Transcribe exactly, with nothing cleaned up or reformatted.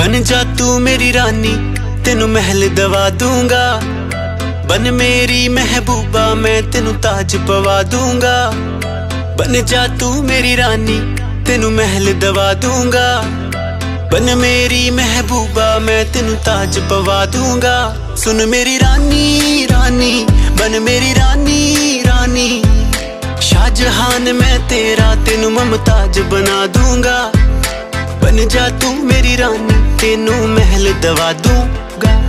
बन जा तू मेरी रानी, तेनू महल दवा दूंगा। बन मेरी महबूबा, मैं तेनू ताज पवा दूंगा। बन जा तू मेरी रानी, तेनू महल दवा दूंगा। बन मेरी महबूबा, मैं तेनू ताज पवा दूंगा। सुन मेरी रानी रानी, बन मेरी रानी रानी। शाहजहान मैं तेरा, तेनू मुमताज बना दूंगा। बन जा तू मेरी रानी, तेनू महल दवा दूंगा।